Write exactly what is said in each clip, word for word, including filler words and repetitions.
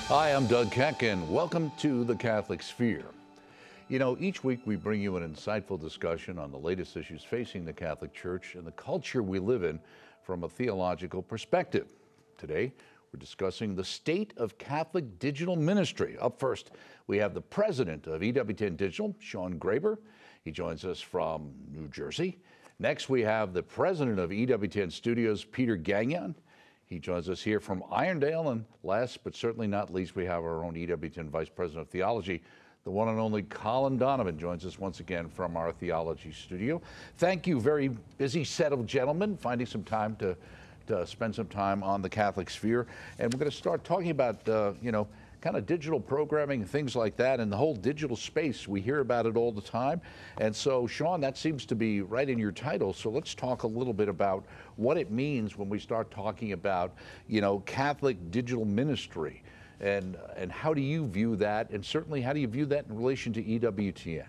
Hi, I'm Doug Keck, and welcome to the Catholic Sphere. You know, each week we bring you an insightful discussion on the latest issues facing the Catholic Church and the culture we live in from a theological perspective. Today, we're discussing the state of Catholic digital ministry. Up first, we have the president of E W T N Digital, Sean Graber. He joins us from New Jersey. Next, we have the president of E W T N Studios, Peter Gagnon. He joins us here from Irondale, and last but certainly not least, we have our own E W T N Vice President of Theology, the one and only Colin Donovan joins us once again from our theology studio. Thank you, very busy set of gentlemen, finding some time to, to spend some time on the Catholic Sphere. And we're going to start talking about, uh, you know, kind of digital programming, things like that, and the whole digital space. We hear about it all the time. And so, Sean, that seems to be right in your title. So let's talk a little bit about what it means when we start talking about, you know, Catholic digital ministry. And, and how do you view that? And certainly, how do you view that in relation to E W T N?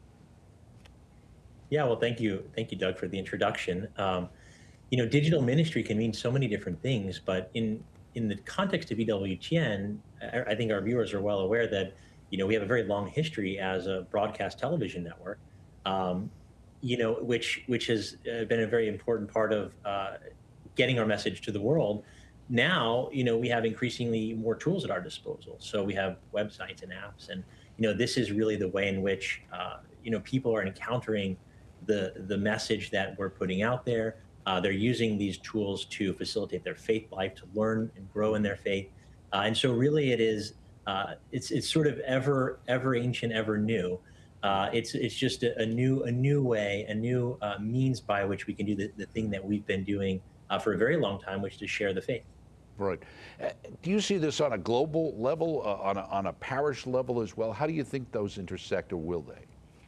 Yeah, well, thank you. Thank you, Doug, for the introduction. Um, you know, digital ministry can mean so many different things, but in in the context of E W T N, I, I think our viewers are well aware that, you know, we have a very long history as a broadcast television network, um, you know, which which has been a very important part of uh, getting our message to the world. Now, you know, we have increasingly more tools at our disposal. So we have websites and apps, and, you know, this is really the way in which, uh, you know, people are encountering the the message that we're putting out there. Uh, they're using these tools to facilitate their faith life, to learn and grow in their faith. Uh, and so really it is, uh, it's it's sort of ever, ever ancient, ever new. Uh, it's it's just a, a new a new way, a new uh, means by which we can do the, the thing that we've been doing uh, for a very long time, which is to share the faith. Right. Uh, do you see this on a global level, uh, on, a, on a parish level as well? How do you think those intersect, or will they?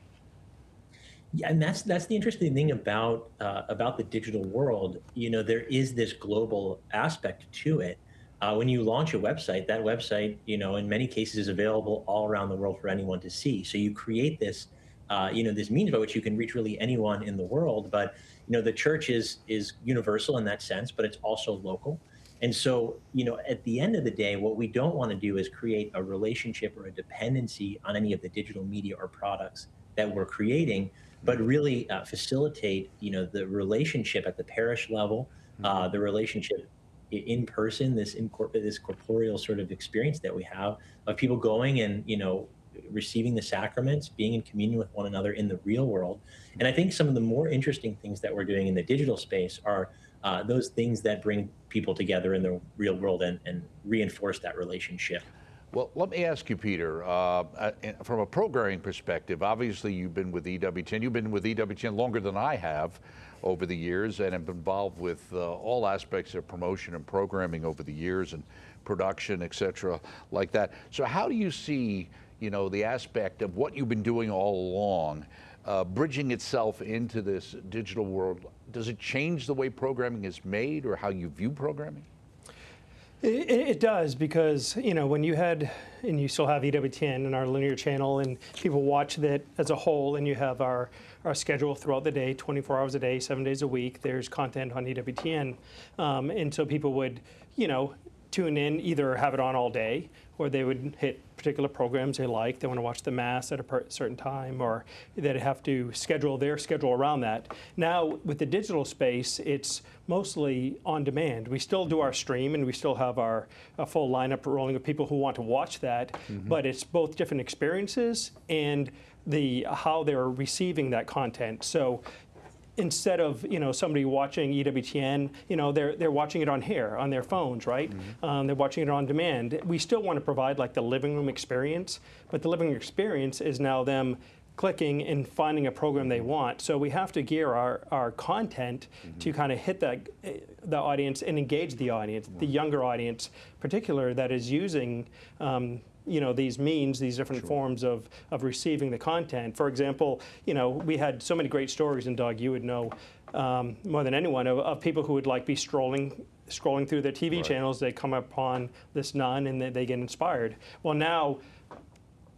Yeah, and that's that's the interesting thing about uh, about the digital world. You know, there is this global aspect to it. Uh, when you launch a website, that website, you know, in many cases is available all around the world for anyone to see. So you create this, uh, you know, this means by which you can reach really anyone in the world. But, you know, the church is is universal in that sense, but it's also local. And so, you know, at the end of the day, what we don't want to do is create a relationship or a dependency on any of the digital media or products that we're creating, but really uh, facilitate, you know, the relationship at the parish level, uh, the relationship in person, this incorpor- this corporeal sort of experience that we have of people going and, you know, receiving the sacraments, being in communion with one another in the real world. And I think some of the more interesting things that we're doing in the digital space are uh, those things that bring people together in the real world and, and reinforce that relationship. Well, let me ask you, Peter, uh, from a programming perspective, obviously you've been with E W T N, you've been with E W T N longer than I have over the years, and have been involved with uh, all aspects of promotion and programming over the years, and production, et cetera, like that. So how do you see, you know, the aspect of what you've been doing all along, uh, bridging itself into this digital world? Does it change the way programming is made or how you view programming? It, it does, because, you know, when you had, and you still have E W T N and our linear channel, and people watch that as a whole, and you have our, our schedule throughout the day, twenty-four hours a day, seven days a week, there's content on E W T N. Um, and so people would, you know, tune in, either have it on all day, or they would hit particular programs they like. They want to watch the Mass at a per certain time, or they'd have to schedule their schedule around that. Now, with the digital space, it's mostly on demand. We still do our stream, and we still have our a full lineup rolling of people who want to watch that, mm-hmm. but it's both different experiences and the how they're receiving that content. So instead of, you know, somebody watching E W T N, you know, they're they're watching it on here, on their phones, right? Mm-hmm. um, they're watching it on demand. We still want to provide like the living room experience, but the living room experience is now them clicking and finding a program they want. So we have to gear our, our content mm-hmm. to kind of hit that the audience and engage the audience, mm-hmm. the younger audience, particular that is using um, you know, these means, these different sure. forms of, of receiving the content. For example, you know, we had so many great stories, and Doug, you would know um, more than anyone, of, of people who would like be strolling scrolling through their T V right. channels. They come upon this nun and they, they get inspired. Well, now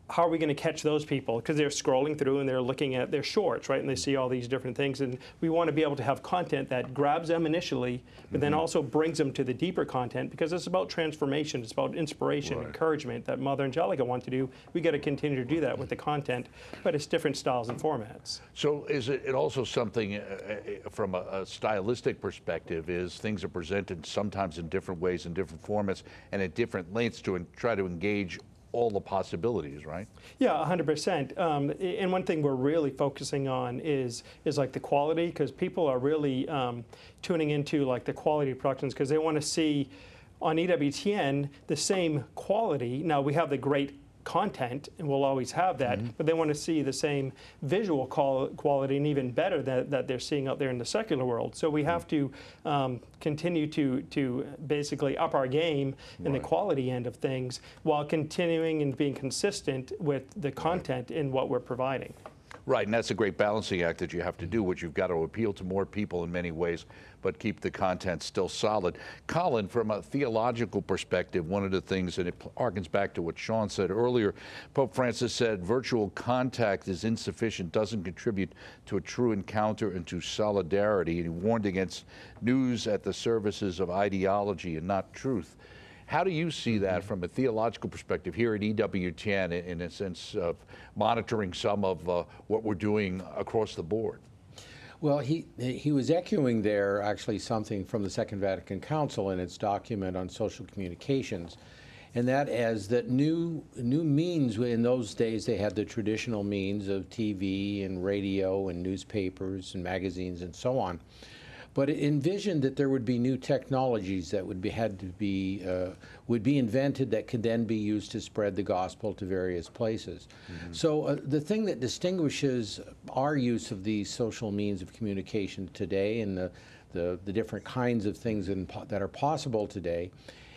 how are we going to catch those people? Because they're scrolling through and they're looking at their shorts, right? And they see all these different things. And we want to be able to have content that grabs them initially, but then also brings them to the deeper content, because it's about transformation. It's about inspiration, Right. encouragement that Mother Angelica want to do. We got to continue to do that with the content, but it's different styles and formats. So is it, it also something uh, uh, from a, a stylistic perspective, is things are presented sometimes in different ways, in different formats, and at different lengths to en- try to engage all the possibilities, right? Yeah, one hundred percent. Um, and one thing we're really focusing on is is like the quality, because people are really um, tuning into like the quality of productions, because they want to see on E W T N the same quality. Now we have the great content, and we'll always have that, mm-hmm. but they want to see the same visual qual- quality and even better that, that they're seeing out there in the secular world. So we have to um, continue to to basically up our game in Right. the quality end of things, while continuing and being consistent with the content in what we're providing. Right, and that's a great balancing act that you have to do, which you've got to appeal to more people in many ways, but keep the content still solid. Colin, from a theological perspective, one of the things, and it harkens back to what Sean said earlier, Pope Francis said virtual contact is insufficient, doesn't contribute to a true encounter and to solidarity, and he warned against news at the services of ideology and not truth. How do you see that from a theological perspective here at E W T N, in, in a sense of monitoring some of uh, what we're doing across the board? Well, he he was echoing there actually something from the Second Vatican Council in its document on social communications, and that as that new new means. In those days, they had the traditional means of T V and radio and newspapers and magazines and so on. But it envisioned that there would be new technologies that would be had to be uh, would be invented that could then be used to spread the gospel to various places. Mm-hmm. So uh, the thing that distinguishes our use of these social means of communication today, and the the, the different kinds of things in, that are possible today,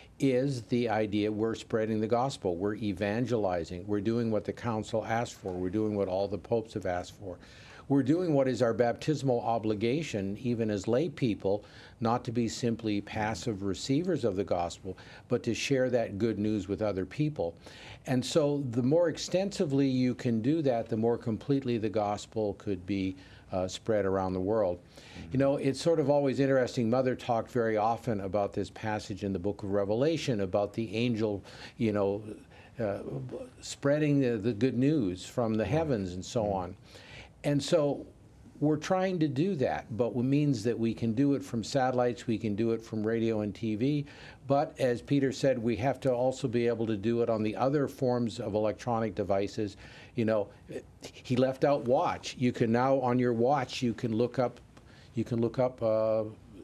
is the idea we're spreading the gospel, we're evangelizing, we're doing what the council asked for, we're doing what all the popes have asked for. We're doing what is our baptismal obligation, even as lay people, not to be simply passive receivers of the gospel, but to share that good news with other people. And so the more extensively you can do that, the more completely the gospel could be uh, spread around the world. Mm-hmm. You know, it's sort of always interesting. Mother talked very often about this passage in the book of Revelation about the angel, you know, uh, spreading the, the good news from the heavens and so on. And so we're trying to do that, but it means that we can do it from satellites, we can do it from radio and T V, but as Peter said, we have to also be able to do it on the other forms of electronic devices. You know, he left out watch. You can now, on your watch, you can look up, you can look up uh,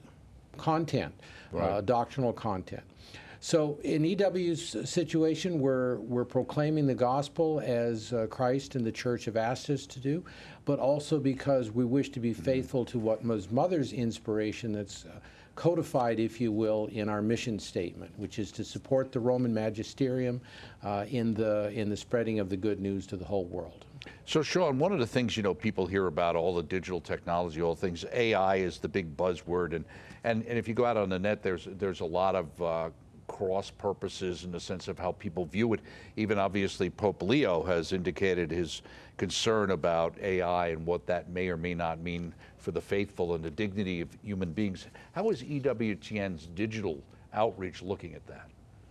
content, right. uh, doctrinal content. So in E W's situation, we're, we're proclaiming the gospel as uh, Christ and the church have asked us to do, but also because we wish to be faithful to what was Mother's inspiration that's uh, codified, if you will, in our mission statement, which is to support the Roman magisterium uh, in the, in the spreading of the good news to the whole world. So, Sean, one of the things, you know, people hear about all the digital technology, all things, A I is the big buzzword, and, and, and if you go out on the net, there's, there's a lot of uh, cross purposes in the sense of how people view it. Even obviously Pope Leo has indicated his concern about A I and what that may or may not mean for the faithful and the dignity of human beings. How is E W T N's digital outreach looking at that?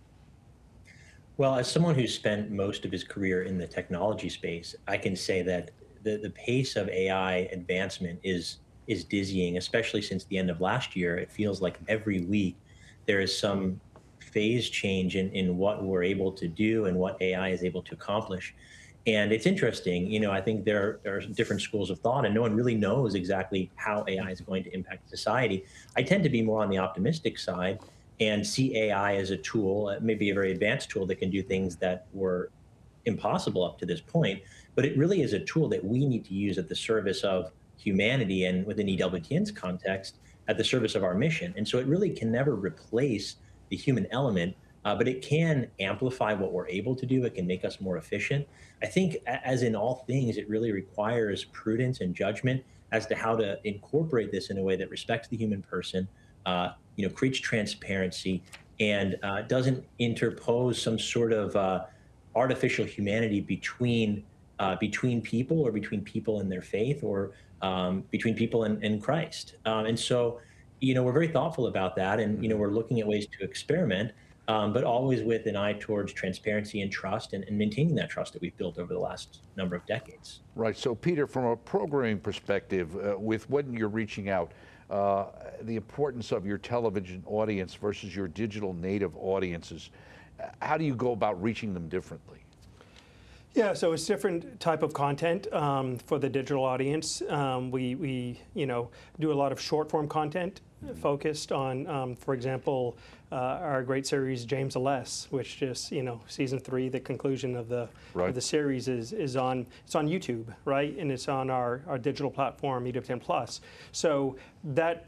Well, as someone who's spent most of his career in the technology space, I can say that the, the pace of A I advancement is is dizzying, especially since the end of last year. It feels like every week there is some phase change in, in what we're able to do and what A I is able to accomplish. And it's interesting, you know, I think there, there are different schools of thought and no one really knows exactly how A I is going to impact society. I tend to be more on the optimistic side and see A I as a tool, maybe a very advanced tool that can do things that were impossible up to this point, but it really is a tool that we need to use at the service of humanity and within E W T N's context, at the service of our mission. And so it really can never replace the human element, uh, but it can amplify what we're able to do. It can make us more efficient. I think, as in all things, it really requires prudence and judgment as to how to incorporate this in a way that respects the human person, uh, you know, creates transparency, and uh, doesn't interpose some sort of uh, artificial humanity between uh, between people, or between people and their faith, or um, between people and, and Christ. Um, and so, you know, we're very thoughtful about that, and you know, we're looking at ways to experiment, um, but always with an eye towards transparency and trust, and, and maintaining that trust that we've built over the last number of decades. Right. So, Peter, from a programming perspective, uh, with when you're reaching out, uh, the importance of your television audience versus your digital native audiences, uh, how do you go about reaching them differently? Yeah, so it's different type of content um, for the digital audience. Um, we, we, you know, do a lot of short form content focused on, um, for example, uh, our great series James the Less, which just, you know, season three, the conclusion of the right. of the series is is on it's on YouTube, right, and it's on our our digital platform E W ten Plus. So that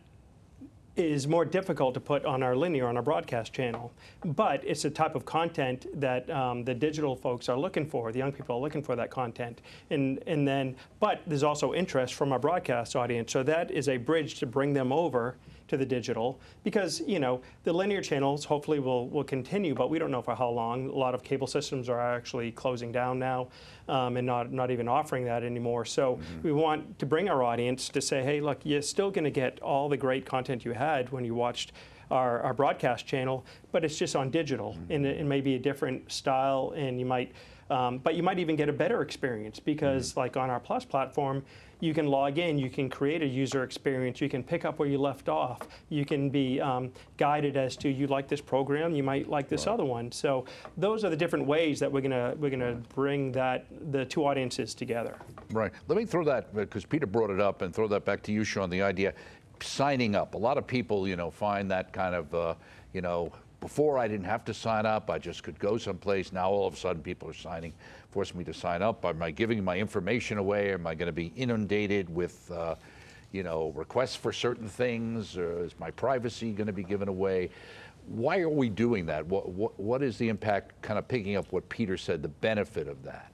is more difficult to put on our linear, on our broadcast channel. But it's a type of content that um, the digital folks are looking for. The young people are looking for that content. And, and then, but there's also interest from our broadcast audience. So that is a bridge to bring them over to the digital, because, you know, the linear channels hopefully will, will continue, but we don't know for how long. A lot of cable systems are actually closing down now um, and not, not even offering that anymore. So mm-hmm. we want to bring our audience to say, hey, look, you're still going to get all the great content you had when you watched our, our broadcast channel, but it's just on digital, mm-hmm. and it, it may be a different style, and you might, um, but you might even get a better experience, because mm-hmm. like on our Plus platform, you can log in, you can create a user experience, you can pick up where you left off, you can be um, guided as to, you like this program, you might like this right. other one. So those are the different ways that we're gonna we're gonna bring that the two audiences together. Right. Let me throw that, because Peter brought it up, and throw that back to you, Sean. The idea, signing up. A lot of people, you know, find that kind of, uh, you know. Before, I didn't have to sign up. I just could go someplace. Now, all of a sudden, people are signing, forcing me to sign up. Am I giving my information away? Am I going to be inundated with, uh, you know, requests for certain things? Or is my privacy going to be given away? Why are we doing that? What, what, what is the impact, kind of picking up what Peter said, the benefit of that?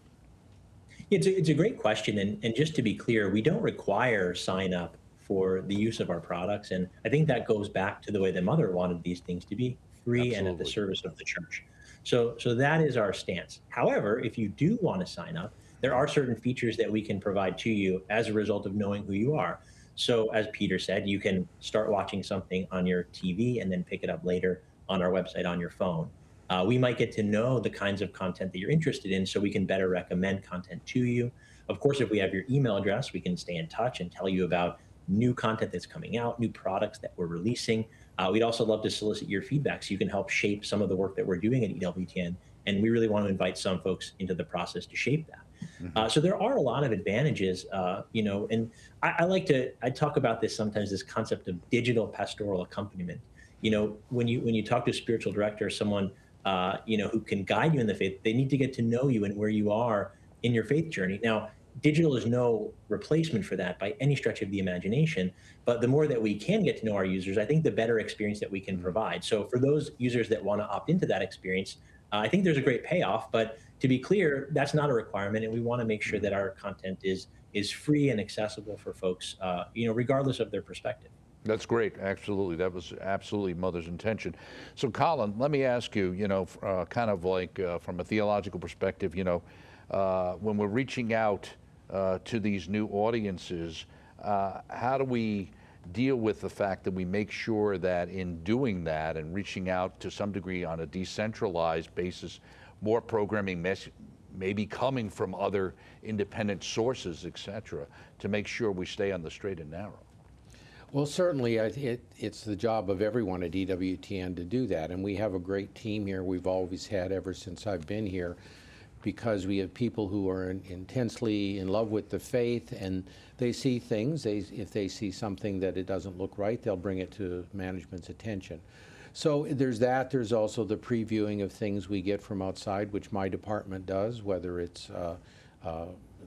It's a, it's a great question. And, and just to be clear, we don't require sign up for the use of our products. And I think that goes back to the way the Mother wanted these things to be. Free Absolutely. And at the service of the church. So, so that is our stance. However, if you do want to sign up, there are certain features that we can provide to you as a result of knowing who you are. So as Peter said, you can start watching something on your T V and then pick it up later on our website on your phone. Uh, we might get to know the kinds of content that you're interested in, so we can better recommend content to you. Of course, if we have your email address, we can stay in touch and tell you about new content that's coming out, new products that we're releasing. Uh, we'd also love to solicit your feedback, so you can help shape some of the work that we're doing at E W T N. And we really want to invite some folks into the process to shape that. Mm-hmm. Uh, so there are a lot of advantages, uh, you know, and I, I like to, I talk about this sometimes, this concept of digital pastoral accompaniment. You know, when you, when you talk to a spiritual director, someone, uh, you know, who can guide you in the faith, they need to get to know you and where you are in your faith journey. Now, digital is no replacement for that by any stretch of the imagination, but the more that we can get to know our users, I think the better experience that we can provide. So for those users that want to opt into that experience, uh, I think there's a great payoff, but to be clear, that's not a requirement, and we want to make sure that our content is is free and accessible for folks, uh, you know, regardless of their perspective. That's great. Absolutely. That was absolutely Mother's intention. So Colin, let me ask you, you know, uh, kind of like uh, from a theological perspective, you know, uh, when we're reaching out Uh, to these new audiences, uh, how do we deal with the fact that we make sure that in doing that and reaching out to some degree on a decentralized basis, more programming mes- maybe coming from other independent sources, et cetera, to make sure we stay on the straight and narrow? Well, certainly, I th- it, it's the job of everyone at E W T N to do that, and we have a great team here. We've always had ever since I've been here, because we have people who are in, intensely in love with the faith, and they see things. They, if they see something that it doesn't look right, they'll bring it to management's attention. So there's that. There's also the previewing of things we get from outside, which my department does, whether it's uh, uh,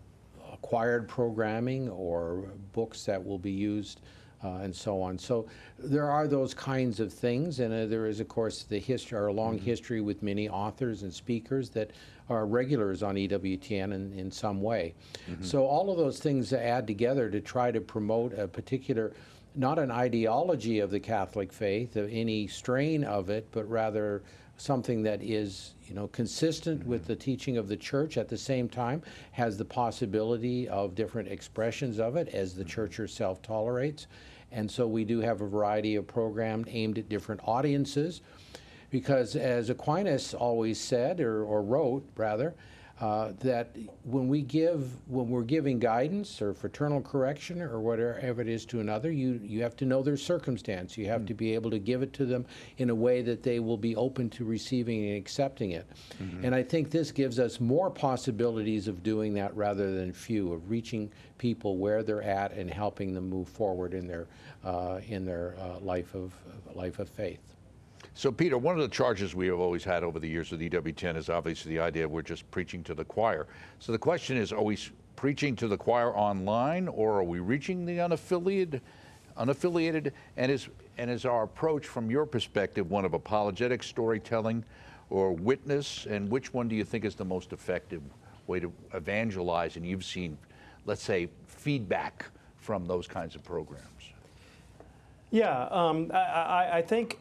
acquired programming or books that will be used, uh, and so on. So there are those kinds of things, and uh, there is, of course, the history, our long mm-hmm. history with many authors and speakers that are regulars on E W T N in, in some way. Mm-hmm. So all of those things add together to try to promote a particular not an ideology of the Catholic faith, of any strain of it, but rather something that is, you know, consistent with the teaching of the church, at the same time has the possibility of different expressions of it as the church herself tolerates. And so we do have a variety of programs aimed at different audiences, because as Aquinas always said, or, or wrote rather, uh, that when we give, when we're giving guidance or fraternal correction or whatever it is to another, you, you have to know their circumstance. You have mm. to be able to give it to them in a way that they will be open to receiving and accepting it. Mm-hmm. And I think this gives us more possibilities of doing that rather than few, of reaching people where they're at and helping them move forward in their, uh, in their uh, life of, life of faith. So, Peter, one of the charges we have always had over the years with E W ten is obviously the idea we're just preaching to the choir. So the question is, are we preaching to the choir online, or are we reaching the unaffiliated? unaffiliated? And is, and is our approach, from your perspective, one of apologetic storytelling or witness? And which one do you think is the most effective way to evangelize? And you've seen, let's say, feedback from those kinds of programs. Yeah, um, I, I, I think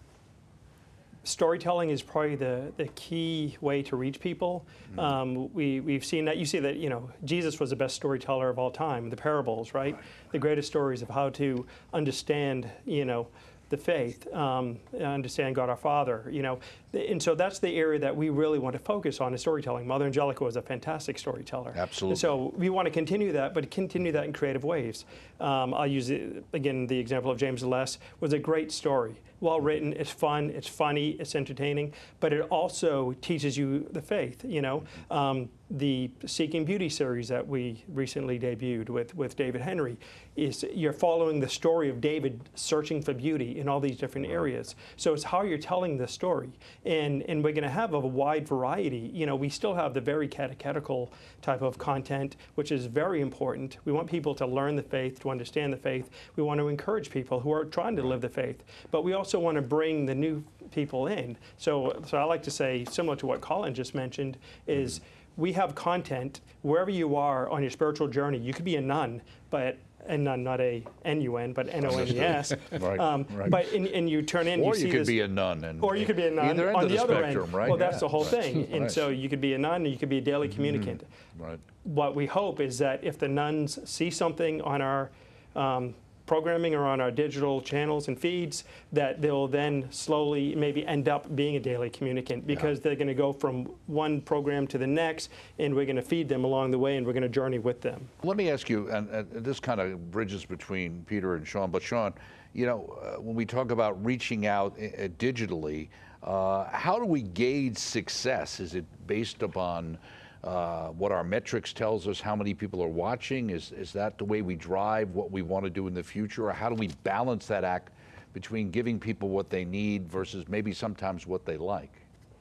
storytelling is probably the, the key way to reach people. Mm-hmm. Um, we, we've seen that. You see that, you know, Jesus was the best storyteller of all time, the parables, right? right? The greatest stories of how to understand, you know, the faith, um, understand God our Father, you know. And so that's the area that we really want to focus on, is storytelling. Mother Angelica was a fantastic storyteller. Absolutely. And so we want to continue that, but continue that in creative ways. Um, I'll use, it, again, the example of James the Less was a great story. Well written, it's fun, it's funny, it's entertaining, but it also teaches you the faith, you know. Um, the Seeking Beauty series that we recently debuted with, with David Henry is you're following the story of David searching for beauty in all these different areas. So it's how you're telling the story. And, and we're going to have a wide variety. You know, we still have the very catechetical type of content, which is very important. We want people to learn the faith, to understand the faith. We want to encourage people who are trying to live the faith. But we also want to bring the new people in. So, so I like to say, similar to what Colin just mentioned, is mm-hmm. we have content wherever you are on your spiritual journey. You could be a nun, but a nun, not a N U N, but N O N E S. right, um, right. But and, and you turn in, or you, you see could this, be a nun, and or you could be a nun either end on of the, the other spectrum, end. right? Well, that's yeah, the whole right. thing. And right. so you could be a nun, or you could be a daily communicant. Mm-hmm. Right. What we hope is that if the nuns see something on our um, programming or on our digital channels and feeds, that they'll then slowly maybe end up being a daily communicant, because yeah. they're going to go from one program to the next, and we're going to feed them along the way, and we're going to journey with them. Let me ask you, and, and this kind of bridges between Peter and Sean, but Sean, you know, uh, when we talk about reaching out uh, digitally, uh, how do we gauge success? Is it based upon Uh, what our metrics tells us, how many people are watching? Is, is that the way we drive what we want to do in the future? Or how do we balance that act between giving people what they need versus maybe sometimes what they like?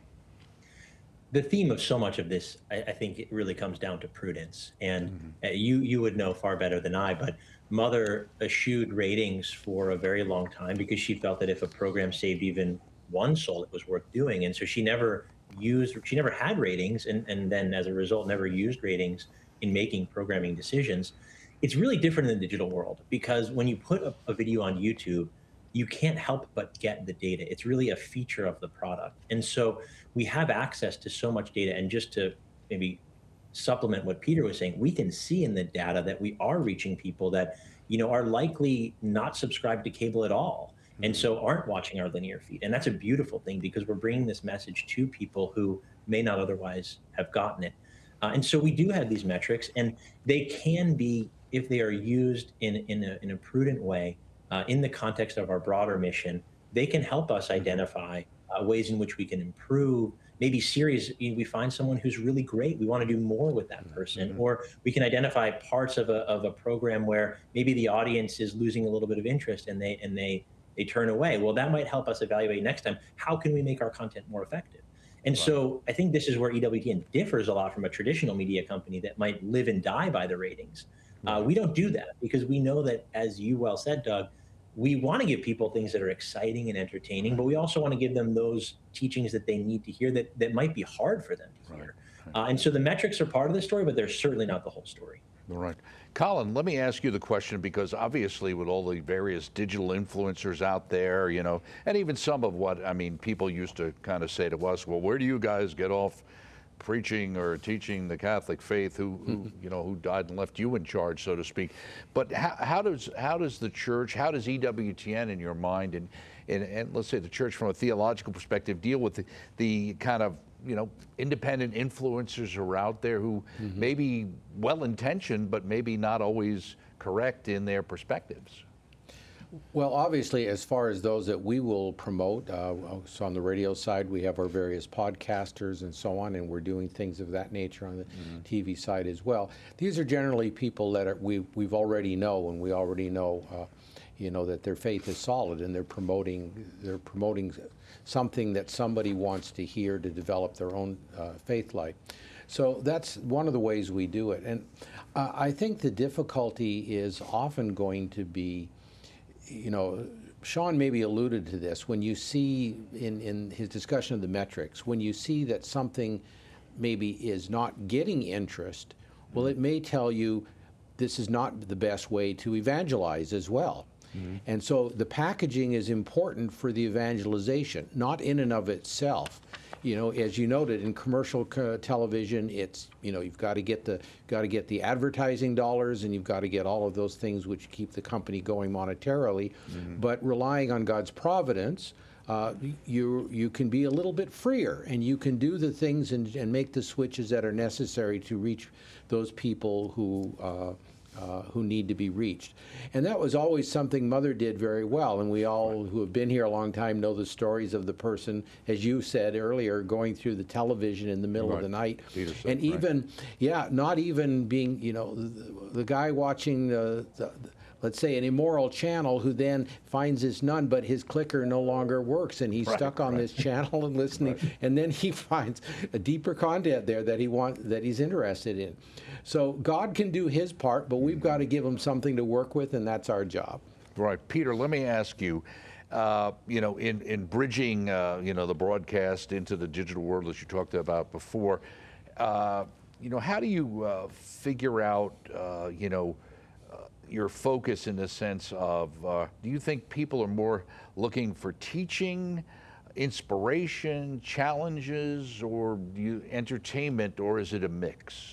The theme of so much of this, I, I think it really comes down to prudence. And mm-hmm. uh, you, you would know far better than I, but Mother eschewed ratings for a very long time because she felt that if a program saved even one soul, it was worth doing. And so she never used, she never had ratings, and, and then as a result never used ratings in making programming decisions. It's really different in the digital world, because when you put a, a video on YouTube, you can't help but get the data. It's really a feature of the product. And so we have access to so much data. And just to maybe supplement what Peter was saying, we can see in the data that we are reaching people that, you know, are likely not subscribed to cable at all, and so aren't watching our linear feed. And that's a beautiful thing, because we're bringing this message to people who may not otherwise have gotten it. Uh, and so we do have these metrics, and they can be, if they are used in, in, a, in a prudent way, uh, in the context of our broader mission, they can help us identify uh, ways in which we can improve. Maybe series, you know, we find someone who's really great, we want to do more with that person. Mm-hmm. Or we can identify parts of a, of a program where maybe the audience is losing a little bit of interest, and they, and they, they turn away. Well, that might help us evaluate next time, how can we make our content more effective? And right. so I think this is where E W T N differs a lot from a traditional media company that might live and die by the ratings. Right. Uh, we don't do that, because we know that, as you well said, Doug, we want to give people things that are exciting and entertaining, but we also want to give them those teachings that they need to hear that, that might be hard for them to hear. Right. Right. Uh, and so the metrics are part of the story, but they're certainly not the whole story. All right. Colin, let me ask you the question, because obviously with all the various digital influencers out there, you know, and even some of what, I mean, people used to kind of say to us, well, where do you guys get off preaching or teaching the Catholic faith? Who, who you know, who died and left you in charge, so to speak? But how, how does how does the church, how does E W T N in your mind, and, and, and let's say the church from a theological perspective, deal with the, the kind of, you know, independent influencers who are out there who mm-hmm. may be well-intentioned, but maybe not always correct in their perspectives? Well, obviously, as far as those that we will promote, uh, so on the radio side, we have our various podcasters and so on, and we're doing things of that nature on the mm-hmm. T V side as well. These are generally people that are, we, we've already know, and we already know, uh, you know, that their faith is solid, and they're promoting, they're promoting something that somebody wants to hear to develop their own uh, faith life. So that's one of the ways we do it. And uh, I think the difficulty is often going to be, you know, Sean maybe alluded to this, when you see in, in his discussion of the metrics, when you see that something maybe is not getting interest, well, it may tell you this is not the best way to evangelize as well. Mm-hmm. And so the packaging is important for the evangelization, not in and of itself. You know, as you noted, in commercial co- television, it's, you know, you've got to get the got to get the advertising dollars, and you've got to get all of those things which keep the company going monetarily. Mm-hmm. But relying on God's providence, uh, you you can be a little bit freer, and you can do the things and, and make the switches that are necessary to reach those people who uh, Uh, who need to be reached. And that was always something Mother did very well, and we all right. who have been here a long time know the stories of the person, as you said earlier, going through the television in the middle right. of the night. Peterson, and even, right. yeah, not even being, you know, the, the guy watching the, the, the let's say an immoral channel, who then finds his nun, but his clicker no longer works, and he's right, stuck on right. this channel and listening, right. and then he finds a deeper content there that he want that he's interested in. So God can do his part, but we've got to give him something to work with, and that's our job. Right, Peter. Let me ask you. Uh, you know, in in bridging, uh, you know, the broadcast into the digital world, as you talked about before. Uh, you know, how do you uh, figure out, uh, you know, your focus in the sense of, uh, do you think people are more looking for teaching, inspiration, challenges, or do you, entertainment, or is it a mix?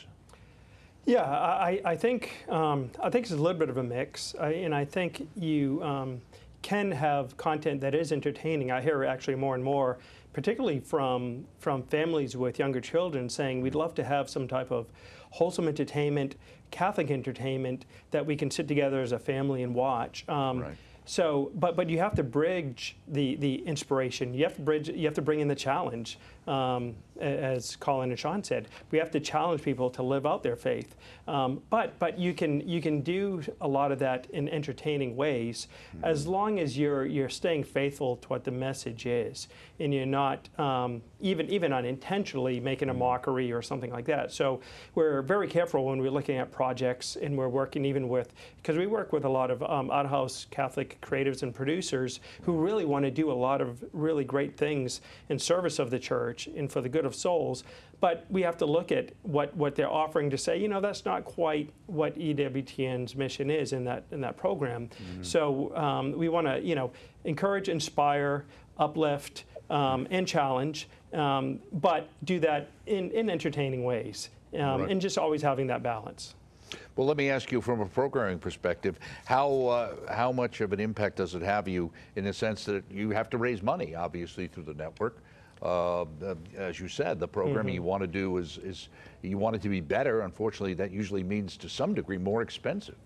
Yeah, I, I think um, I think it's a little bit of a mix, I, and I think you um, can have content that is entertaining. I hear actually more and more, particularly from from families with younger children, saying we'd love to have some type of wholesome entertainment, Catholic entertainment that we can sit together as a family and watch. Um, right. So, but but you have to bridge the the inspiration. You have to bridge. You have to bring in the challenge. Um, as Colin and Sean said, we have to challenge people to live out their faith. Um, but but you can you can do a lot of that in entertaining ways, mm-hmm. as long as you're you're staying faithful to what the message is, and you're not um, even even unintentionally making a mockery or something like that. So we're very careful when we're looking at projects, and we're working even with, because we work with a lot of um, out-of-house Catholic creatives and producers who really want to do a lot of really great things in service of the church and for the good of souls. But we have to look at what, what they're offering to say, you know, that's not quite what E W T N's mission is in that in that program. Mm-hmm. So um, we want to, you know, encourage, inspire, uplift, um, and challenge, um, but do that in, in entertaining ways, um, right. and just always having that balance. Well, let me ask you from a programming perspective, how uh, how much of an impact does it have you in the sense that you have to raise money, obviously, through the network? Uh, as you said, the programming mm-hmm. you want to do is, is, you want it to be better. Unfortunately, that usually means, to some degree, more expensive.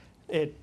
It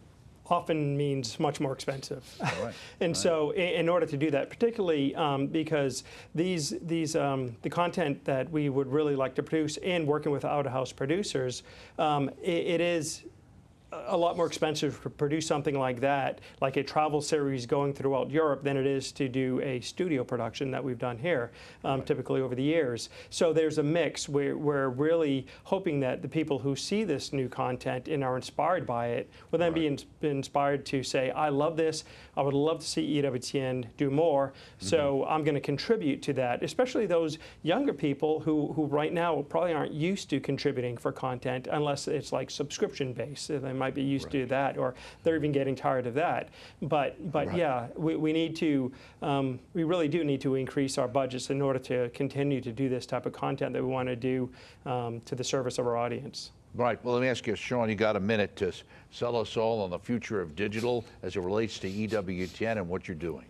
often means much more expensive. Right. And right. so in, in order to do that, particularly um, because these, these um, the content that we would really like to produce, and working with out-of-house producers, um, it, it is a lot more expensive to produce something like that, like a travel series going throughout Europe, than it is to do a studio production that we've done here, um, typically over the years. So there's a mix. We're, we're really hoping that the people who see this new content and are inspired by it will then right. be in, inspired to say, I love this, I would love to see E W T N do more, mm-hmm. so I'm going to contribute to that, especially those younger people who, who right now probably aren't used to contributing for content unless it's like subscription based. They might be used right. to that, or they're even getting tired of that. But, but right. yeah, we, we need to, um, we really do need to increase our budgets in order to continue to do this type of content that we want to do um, to the service of our audience. Right. Well, let me ask you, Sean, you got a minute to sell us all on the future of digital as it relates to E W T N and what you're doing.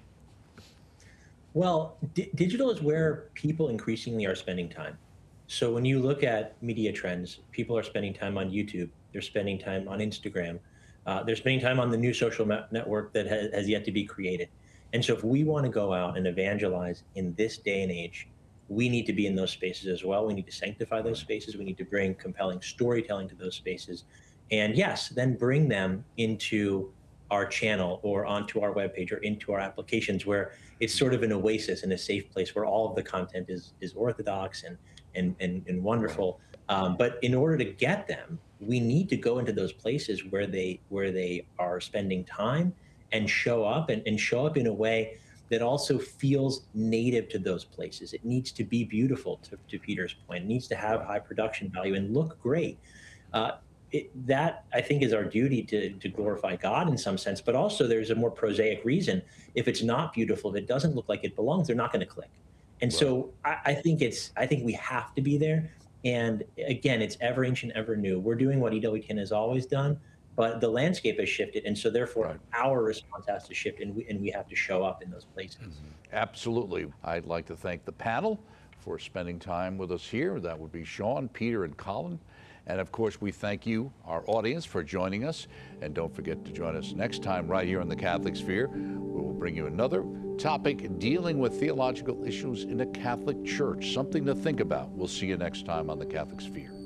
Well, d- digital is where people increasingly are spending time. So when you look at media trends, people are spending time on YouTube, they're spending time on Instagram, uh, they're spending time on the new social ma- network that has, has yet to be created. And so if we want to go out and evangelize in this day and age, we need to be in those spaces as well. We need to sanctify those spaces. We need to bring compelling storytelling to those spaces. And yes, then bring them into our channel or onto our webpage or into our applications, where it's sort of an oasis and a safe place where all of the content is is orthodox and and and, and wonderful. Um, but in order to get them, we need to go into those places where they where they are spending time and show up and, and show up in a way that also feels native to those places. It needs to be beautiful, to, to Peter's point. It needs to have high production value and look great. Uh, it, that, I think, is our duty to, to glorify God in some sense, but also there's a more prosaic reason. If it's not beautiful, if it doesn't look like it belongs, they're not going to click. And right. so I, I think it's, I think we have to be there. And again, it's ever ancient, ever new. We're doing what E W T N has always done, but the landscape has shifted, and so therefore right. our response has to shift, and we, and we have to show up in those places. Mm-hmm. Absolutely. I'd like to thank the panel for spending time with us here. That would be Sean, Peter, and Colin. And of course, we thank you, our audience, for joining us. And don't forget to join us next time right here on the Catholic Sphere. We will bring you another topic dealing with theological issues in the Catholic Church, something to think about. We'll see you next time on the Catholic Sphere.